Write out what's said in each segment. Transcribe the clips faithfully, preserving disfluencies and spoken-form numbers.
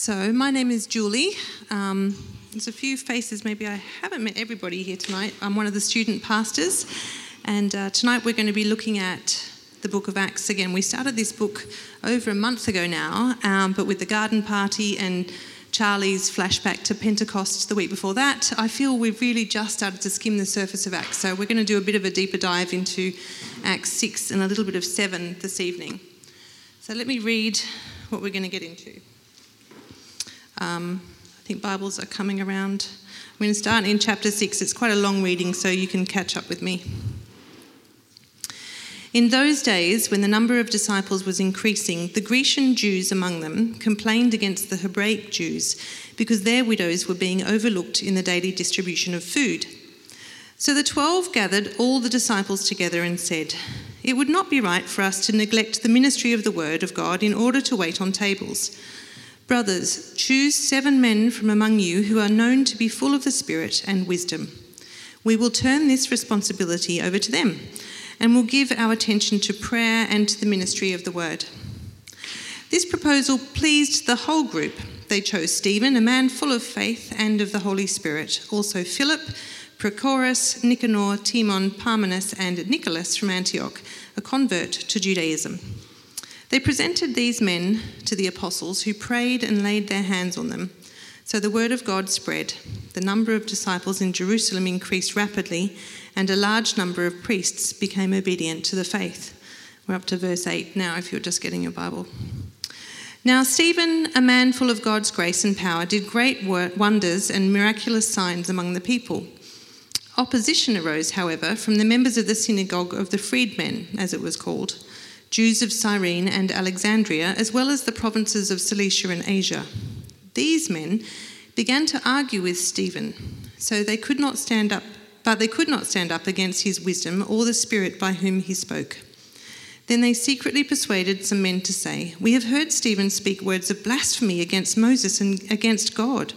So my name is Julie. Um, there's a few faces, maybe I haven't met everybody here tonight. I'm one of the student pastors, and uh, tonight we're going to be looking at the book of Acts again. We started this book over a month ago now, um, but with the garden party and Charlie's flashback to Pentecost the week before that, I feel we've really just started to skim the surface of Acts. So we're going to do a bit of a deeper dive into Acts six and a little bit of seven this evening. So let me read what we're going to get into. Um, I think Bibles are coming around. I'm going to start in chapter six. It's quite a long reading, so you can catch up with me. In those days, when the number of disciples was increasing, the Grecian Jews among them complained against the Hebraic Jews because their widows were being overlooked in the daily distribution of food. So the twelve gathered all the disciples together and said, "It would not be right for us to neglect the ministry of the word of God in order to wait on tables. Brothers, choose seven men from among you who are known to be full of the Spirit and wisdom. We will turn this responsibility over to them, and will give our attention to prayer and to the ministry of the word." This proposal pleased the whole group. They chose Stephen, a man full of faith and of the Holy Spirit, also Philip, Prochorus, Nicanor, Timon, Parmenas, and Nicholas from Antioch, a convert to Judaism. They presented these men to the apostles, who prayed and laid their hands on them. So the word of God spread. The number of disciples in Jerusalem increased rapidly, and a large number of priests became obedient to the faith. We're up to verse eight now, if you're just getting your Bible. Now Stephen, a man full of God's grace and power, did great wonders and miraculous signs among the people. Opposition arose, however, from the members of the synagogue of the freedmen, as it was called, Jews of Cyrene and Alexandria, as well as the provinces of Cilicia and Asia. These men began to argue with Stephen, so they could not stand up, but they could not stand up against his wisdom or the Spirit by whom he spoke. Then they secretly persuaded some men to say, "We have heard Stephen speak words of blasphemy against Moses and against God."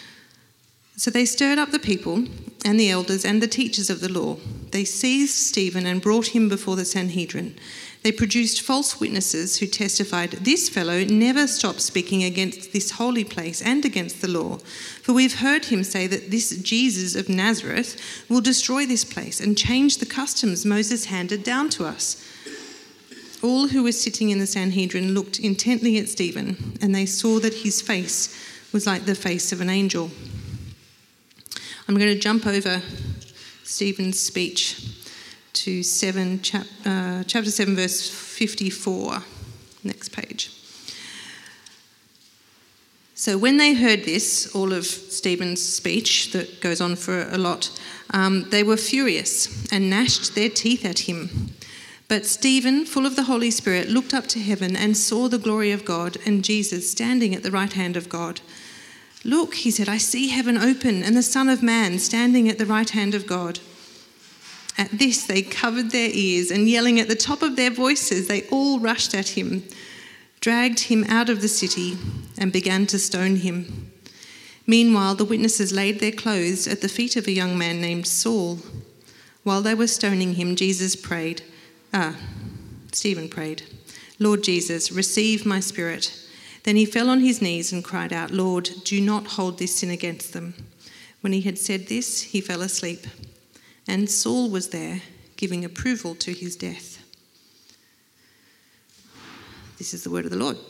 So they stirred up the people and the elders and the teachers of the law. They seized Stephen and brought him before the Sanhedrin. They produced false witnesses who testified, "This fellow never stops speaking against this holy place and against the law. For we've heard him say that this Jesus of Nazareth will destroy this place and change the customs Moses handed down to us." All who were sitting in the Sanhedrin looked intently at Stephen, and they saw that his face was like the face of an angel. I'm going to jump over Stephen's speech to seven, chap, uh, chapter seven, verse fifty-four. Next page. So when they heard this, all of Stephen's speech that goes on for a lot, um, they were furious and gnashed their teeth at him. But Stephen, full of the Holy Spirit, looked up to heaven and saw the glory of God and Jesus standing at the right hand of God. "Look," he said, "I see heaven open and the Son of Man standing at the right hand of God." At this, they covered their ears, and yelling at the top of their voices, they all rushed at him, dragged him out of the city, and began to stone him. Meanwhile, the witnesses laid their clothes at the feet of a young man named Saul. While they were stoning him, Jesus prayed, ah, Stephen prayed, "Lord Jesus, receive my spirit." Then he fell on his knees and cried out, "Lord, do not hold this sin against them." When he had said this, he fell asleep. And Saul was there, giving approval to his death. This is the word of the Lord.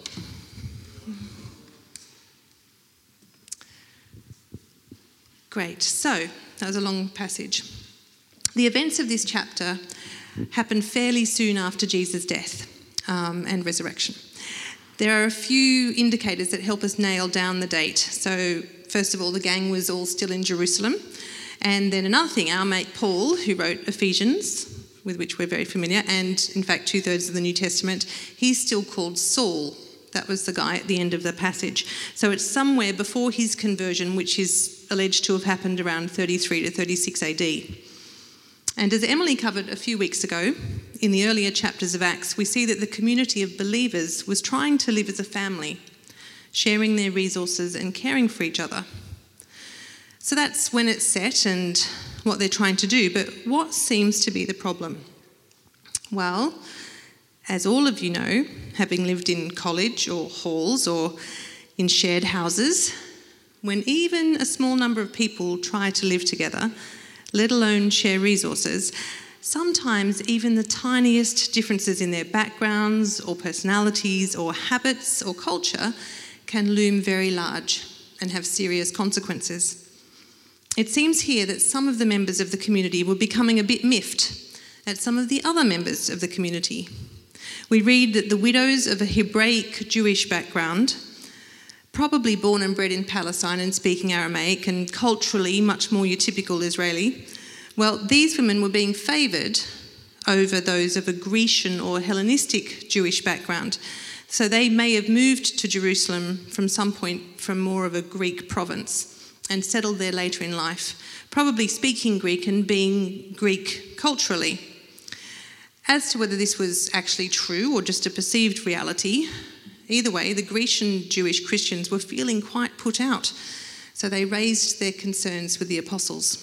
Great. So, that was a long passage. The events of this chapter happened fairly soon after Jesus' death um, and resurrection. There are a few indicators that help us nail down the date. So, first of all, the gang was all still in Jerusalem. And then another thing, our mate Paul, who wrote Ephesians, with which we're very familiar, and in fact two-thirds of the New Testament, he's still called Saul. That was the guy at the end of the passage. So it's somewhere before his conversion, which is alleged to have happened around thirty-three to thirty-six A D. And as Emily covered a few weeks ago, in the earlier chapters of Acts, we see that the community of believers was trying to live as a family, sharing their resources and caring for each other. So that's when it's set and what they're trying to do. But what seems to be the problem? Well, as all of you know, having lived in college or halls or in shared houses, when even a small number of people try to live together, let alone share resources, sometimes even the tiniest differences in their backgrounds or personalities or habits or culture can loom very large and have serious consequences. It seems here that some of the members of the community were becoming a bit miffed at some of the other members of the community. We read that the widows of a Hebraic Jewish background, probably born and bred in Palestine and speaking Aramaic and culturally much more your typical Israeli, well, these women were being favoured over those of a Grecian or Hellenistic Jewish background. So they may have moved to Jerusalem from some point from more of a Greek province and settled there later in life, probably speaking Greek and being Greek culturally. As to whether this was actually true or just a perceived reality, either way, the Grecian Jewish Christians were feeling quite put out, so they raised their concerns with the apostles.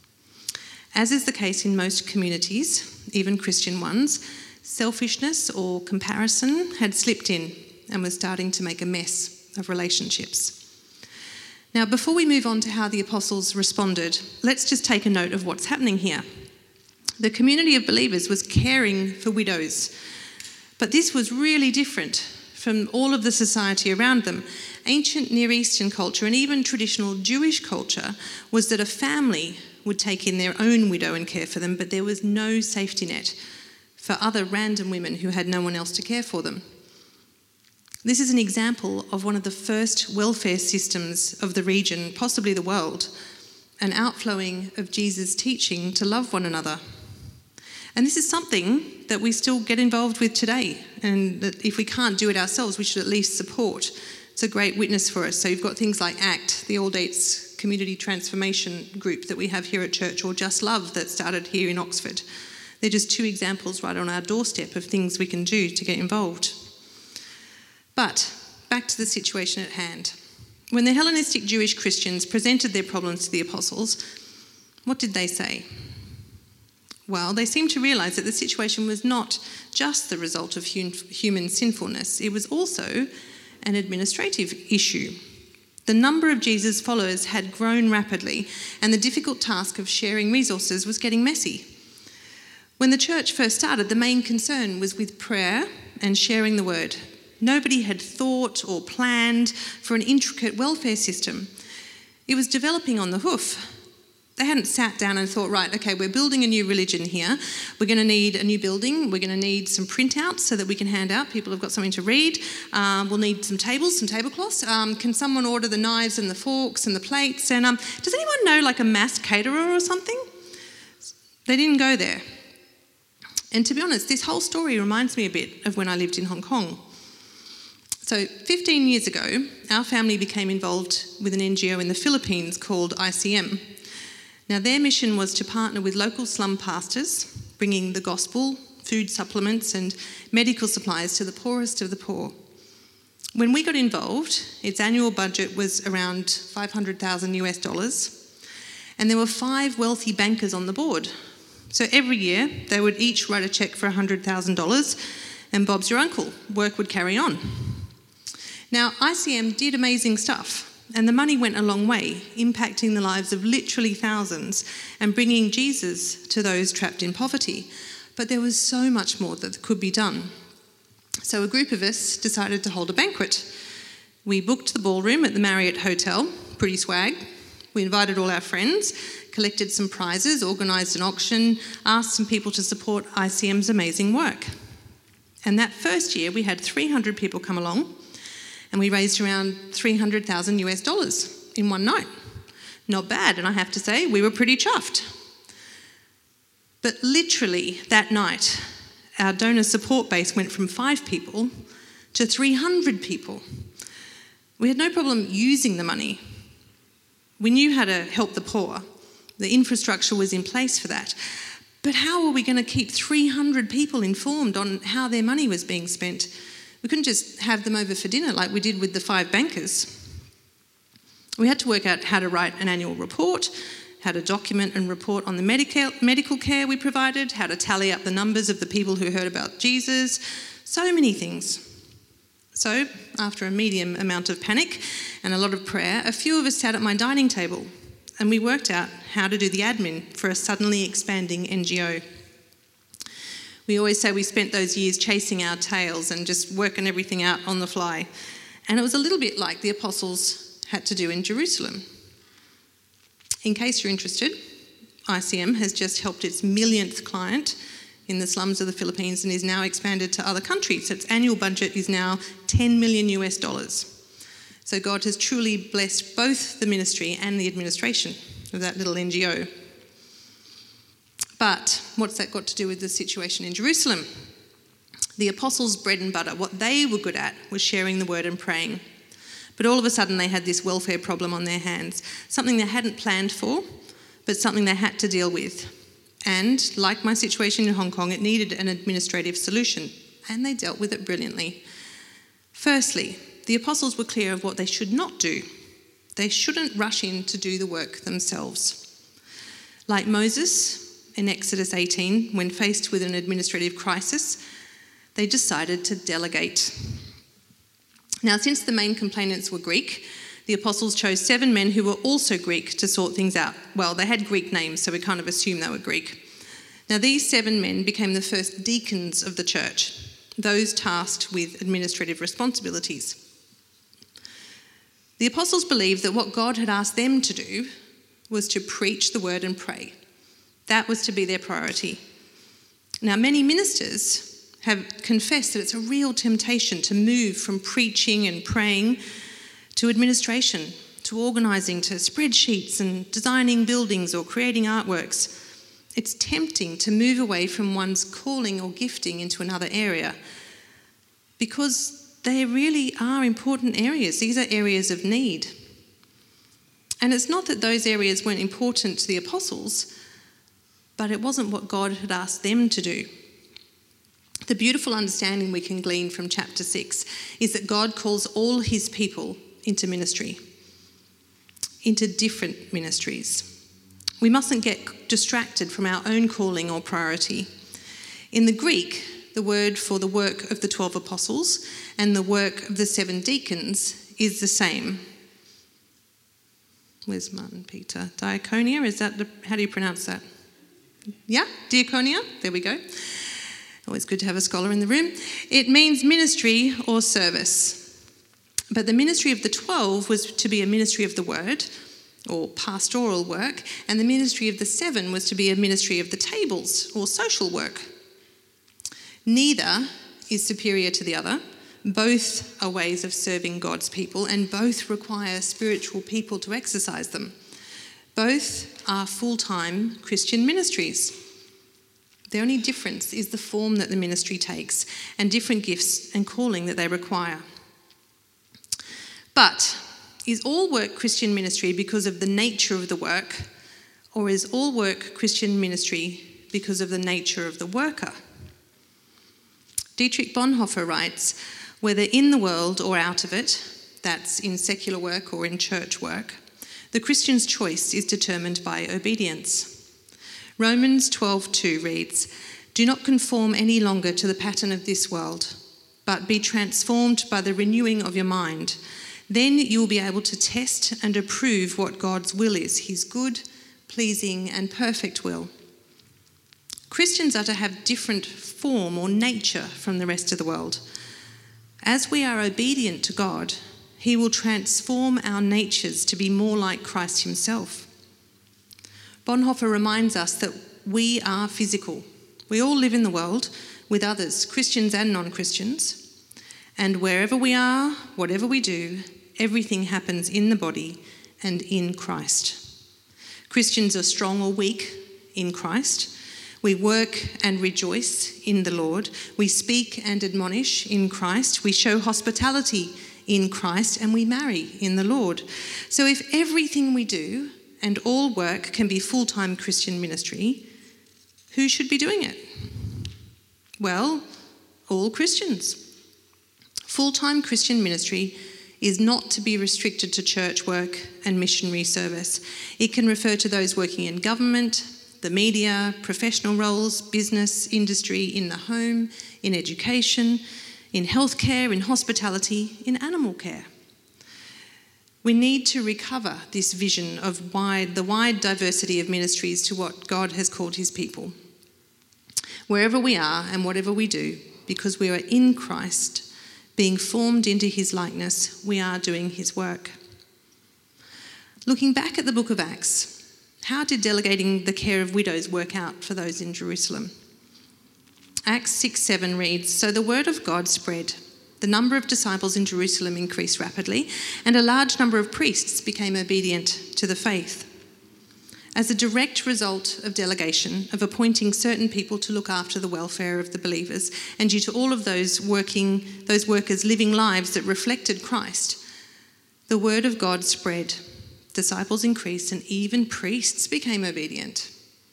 As is the case in most communities, even Christian ones, selfishness or comparison had slipped in and was starting to make a mess of relationships. Now, before we move on to how the apostles responded, let's just take a note of what's happening here. The community of believers was caring for widows, but this was really different from all of the society around them. Ancient Near Eastern culture and even traditional Jewish culture was that a family would take in their own widow and care for them, but there was no safety net for other random women who had no one else to care for them. This is an example of one of the first welfare systems of the region, possibly the world, an outflowing of Jesus' teaching to love one another. And this is something that we still get involved with today, and that if we can't do it ourselves, we should at least support. It's a great witness for us. So you've got things like ACT, the All Dates Community Transformation Group that we have here at church, or Just Love that started here in Oxford. They're just two examples right on our doorstep of things we can do to get involved. But back to the situation at hand. When the Hellenistic Jewish Christians presented their problems to the apostles, what did they say? Well, they seemed to realise that the situation was not just the result of hum- human sinfulness, it was also an administrative issue. The number of Jesus' followers had grown rapidly, and the difficult task of sharing resources was getting messy. When the church first started, the main concern was with prayer and sharing the word. Nobody had thought or planned for an intricate welfare system. It was developing on the hoof. They hadn't sat down and thought, right, okay, we're building a new religion here. We're going to need a new building. We're going to need some printouts so that we can hand out. People have got something to read. Um, we'll need some tables, some tablecloths. Um, can someone order the knives and the forks and the plates? And um, does anyone know like a mass caterer or something? They didn't go there. And to be honest, this whole story reminds me a bit of when I lived in Hong Kong. So fifteen years ago, our family became involved with an N G O in the Philippines called I C M. Now, their mission was to partner with local slum pastors, bringing the gospel, food supplements and medical supplies to the poorest of the poor. When we got involved, its annual budget was around five hundred thousand US dollars, and there were five wealthy bankers on the board. So every year, they would each write a cheque for one hundred thousand dollars, and Bob's your uncle. Work would carry on. Now, I C M did amazing stuff, and the money went a long way, impacting the lives of literally thousands and bringing Jesus to those trapped in poverty. But there was so much more that could be done. So a group of us decided to hold a banquet. We booked the ballroom at the Marriott Hotel, pretty swag. We invited all our friends, collected some prizes, organised an auction, asked some people to support I C M's amazing work. And that first year, we had three hundred people come along, and we raised around three hundred thousand US dollars in one night. Not bad, and I have to say, we were pretty chuffed. But literally that night, our donor support base went from five people to three hundred people. We had no problem using the money. We knew how to help the poor. The infrastructure was in place for that. But how were we going to keep three hundred people informed on how their money was being spent? We couldn't just have them over for dinner like we did with the five bankers. We had to work out how to write an annual report, how to document and report on the medical, medical care we provided, how to tally up the numbers of the people who heard about Jesus, so many things. So, after a medium amount of panic and a lot of prayer, a few of us sat at my dining table and we worked out how to do the admin for a suddenly expanding N G O. We always say we spent those years chasing our tails and just working everything out on the fly. And it was a little bit like the apostles had to do in Jerusalem. In case you're interested, I C M has just helped its millionth client in the slums of the Philippines and is now expanded to other countries. So its annual budget is now ten million US dollars. So God has truly blessed both the ministry and the administration of that little N G O. But what's that got to do with the situation in Jerusalem? The apostles' bread and butter, what they were good at, was sharing the word and praying. But all of a sudden they had this welfare problem on their hands, something they hadn't planned for, but something they had to deal with. And like my situation in Hong Kong, it needed an administrative solution, and they dealt with it brilliantly. Firstly, the apostles were clear of what they should not do. They shouldn't rush in to do the work themselves. Like Moses in Exodus eighteen, when faced with an administrative crisis, they decided to delegate. Now, since the main complainants were Greek, the apostles chose seven men who were also Greek to sort things out. Well, they had Greek names, so we kind of assume they were Greek. Now, these seven men became the first deacons of the church, those tasked with administrative responsibilities. The apostles believed that what God had asked them to do was to preach the word and pray. That was to be their priority. Now, many ministers have confessed that it's a real temptation to move from preaching and praying to administration, to organising, to spreadsheets and designing buildings or creating artworks. It's tempting to move away from one's calling or gifting into another area because they really are important areas. These are areas of need. And it's not that those areas weren't important to the apostles, but it wasn't what God had asked them to do. The beautiful understanding we can glean from chapter six is that God calls all his people into ministry, into different ministries. We mustn't get distracted from our own calling or priority. In the Greek, the word for the work of the twelve apostles and the work of the seven deacons is the same. Where's Martin Peter? Diaconia, is that the, how do you pronounce that? Yeah, diaconia, there we go. Always good to have a scholar in the room. It means ministry or service. But the ministry of the twelve was to be a ministry of the word, or pastoral work, and the ministry of the seven was to be a ministry of the tables, or social work. Neither is superior to the other. Both are ways of serving God's people, and both require spiritual people to exercise them. Both are full-time Christian ministries. The only difference is the form that the ministry takes and different gifts and calling that they require. But is all work Christian ministry because of the nature of the work, or is all work Christian ministry because of the nature of the worker? Dietrich Bonhoeffer writes, whether in the world or out of it, that's in secular work or in church work, the Christian's choice is determined by obedience. Romans twelve two reads, "Do not conform any longer to the pattern of this world, but be transformed by the renewing of your mind. Then you will be able to test and approve what God's will is, his good, pleasing and perfect will." Christians are to have different form or nature from the rest of the world. As we are obedient to God, he will transform our natures to be more like Christ himself. Bonhoeffer reminds us that we are physical. We all live in the world with others, Christians and non-Christians. And wherever we are, whatever we do, everything happens in the body and in Christ. Christians are strong or weak in Christ. We work and rejoice in the Lord. We speak and admonish in Christ. We show hospitality in Christ, and we marry in the Lord. So if everything we do and all work can be full-time Christian ministry, who should be doing it? Well, all Christians. Full-time Christian ministry is not to be restricted to church work and missionary service. It can refer to those working in government, the media, professional roles, business, industry, in the home, in education, in healthcare, in hospitality, in animal care. We need to recover this vision of wide, the wide diversity of ministries to what God has called his people. Wherever we are and whatever we do, because we are in Christ, being formed into his likeness, we are doing his work. Looking back at the book of Acts, how did delegating the care of widows work out for those in Jerusalem? Acts six seven reads, "So the word of God spread. The number of disciples in Jerusalem increased rapidly, and a large number of priests became obedient to the faith." As a direct result of delegation, of appointing certain people to look after the welfare of the believers, and due to all of those working, those workers living lives that reflected Christ, the word of God spread. Disciples increased, and even priests became obedient.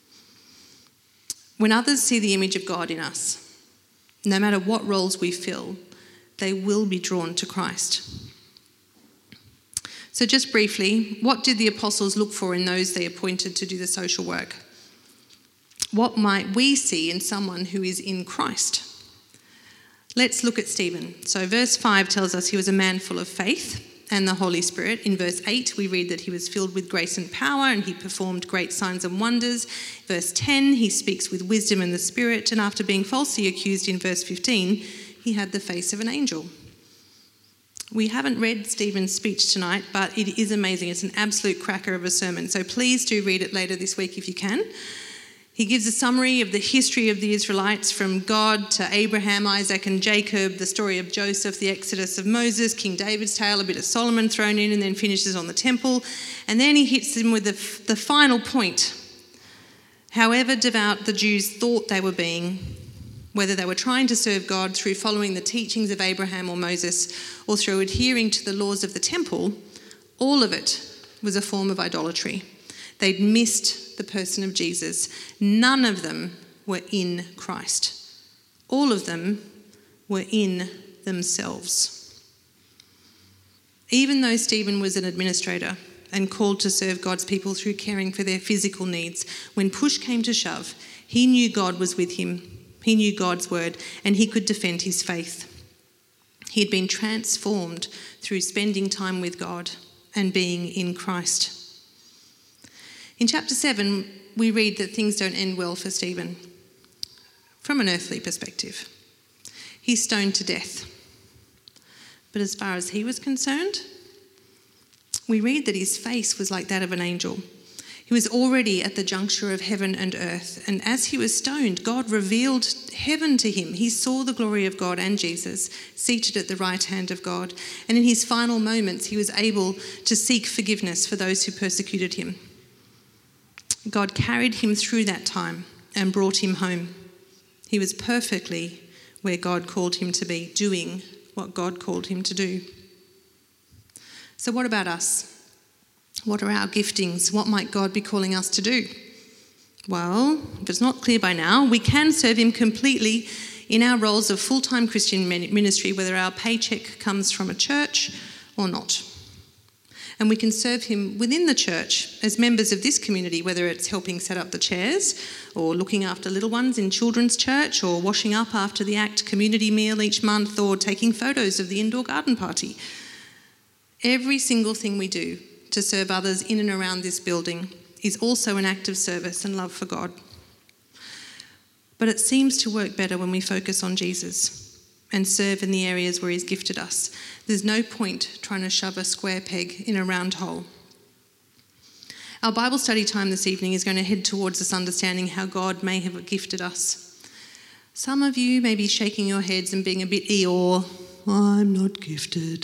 When others see the image of God in us, no matter what roles we fill, they will be drawn to Christ. So just briefly, what did the apostles look for in those they appointed to do the social work? What might we see in someone who is in Christ? Let's look at Stephen. So verse five tells us he was a man full of faith and the Holy Spirit. In verse eight, we read that he was filled with grace and power and he performed great signs and wonders. Verse ten, he speaks with wisdom and the Spirit. And after being falsely accused in verse fifteen, he had the face of an angel. We haven't read Stephen's speech tonight, but it is amazing. It's an absolute cracker of a sermon. So please do read it later this week if you can. He gives a summary of the history of the Israelites from God to Abraham, Isaac and Jacob, the story of Joseph, the Exodus of Moses, King David's tale, a bit of Solomon thrown in, and then finishes on the temple. And then he hits them with the, the final point. However devout the Jews thought they were being, whether they were trying to serve God through following the teachings of Abraham or Moses or through adhering to the laws of the temple, all of it was a form of idolatry. They'd missed the person of Jesus. None of them were in Christ. All of them were in themselves. Even though Stephen was an administrator and called to serve God's people through caring for their physical needs, when push came to shove, he knew God was with him. He knew God's word and he could defend his faith. He had been transformed through spending time with God and being in Christ. In chapter seven, we read that things don't end well for Stephen from an earthly perspective. He's stoned to death. But as far as he was concerned, we read that his face was like that of an angel. He was already at the juncture of heaven and earth, and as he was stoned, God revealed heaven to him. He saw the glory of God and Jesus seated at the right hand of God, and in his final moments, he was able to seek forgiveness for those who persecuted him. God carried him through that time and brought him home. He was perfectly where God called him to be, doing what God called him to do. So what about us? What are our giftings? What might God be calling us to do? Well, if it's not clear by now, we can serve him completely in our roles of full-time Christian ministry, whether our paycheck comes from a church or not. And we can serve him within the church as members of this community, whether it's helping set up the chairs or looking after little ones in children's church or washing up after the ACT community meal each month or taking photos of the indoor garden party. Every single thing we do to serve others in and around this building is also an act of service and love for God. But it seems to work better when we focus on Jesus and serve in the areas where he's gifted us. There's no point trying to shove a square peg in a round hole. Our Bible study time this evening is going to head towards us understanding how God may have gifted us. Some of you may be shaking your heads and being a bit Eeyore. I'm not gifted.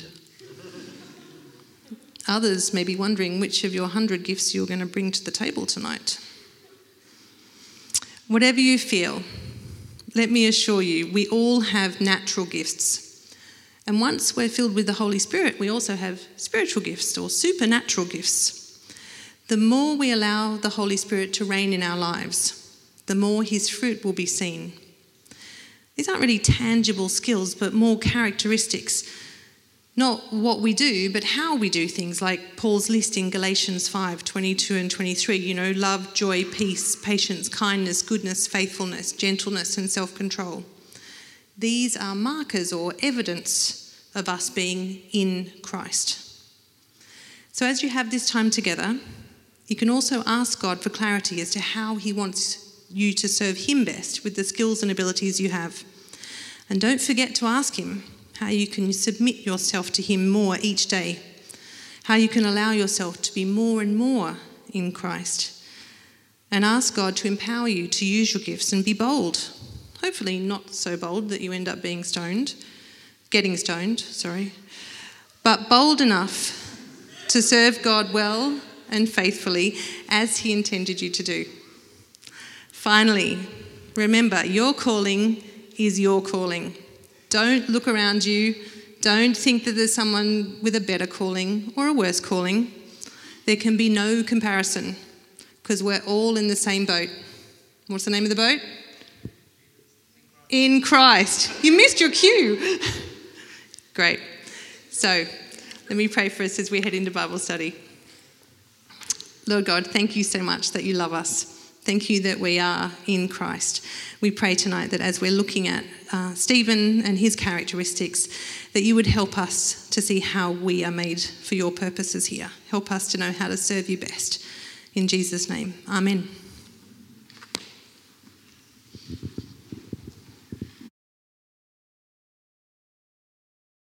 Others may be wondering which of your hundred gifts you're going to bring to the table tonight. Whatever you feel, let me assure you, we all have natural gifts. And once we're filled with the Holy Spirit, we also have spiritual gifts or supernatural gifts. The more we allow the Holy Spirit to reign in our lives, the more his fruit will be seen. These aren't really tangible skills, but more characteristics. Not what we do, but how we do things, like Paul's list in Galatians five, twenty-two and twenty-three, you know, love, joy, peace, patience, kindness, goodness, faithfulness, gentleness and self-control. These are markers or evidence of us being in Christ. So as you have this time together, you can also ask God for clarity as to how he wants you to serve him best with the skills and abilities you have. And don't forget to ask him how you can submit yourself to him more each day, how you can allow yourself to be more and more in Christ. And ask God to empower you to use your gifts and be bold. Hopefully not so bold that you end up being stoned, getting stoned, sorry, but bold enough to serve God well and faithfully as he intended you to do. Finally, remember, your calling is your calling. Don't look around you. Don't think that there's someone with a better calling or a worse calling. There can be no comparison because we're all in the same boat. What's the name of the boat? In Christ. You missed your cue. Great. So let me pray for us as we head into Bible study. Lord God, thank you so much that you love us. Thank you that we are in Christ. We pray tonight that as we're looking at uh, Stephen and his characteristics, that you would help us to see how we are made for your purposes here. Help us to know how to serve you best. In Jesus' name, amen.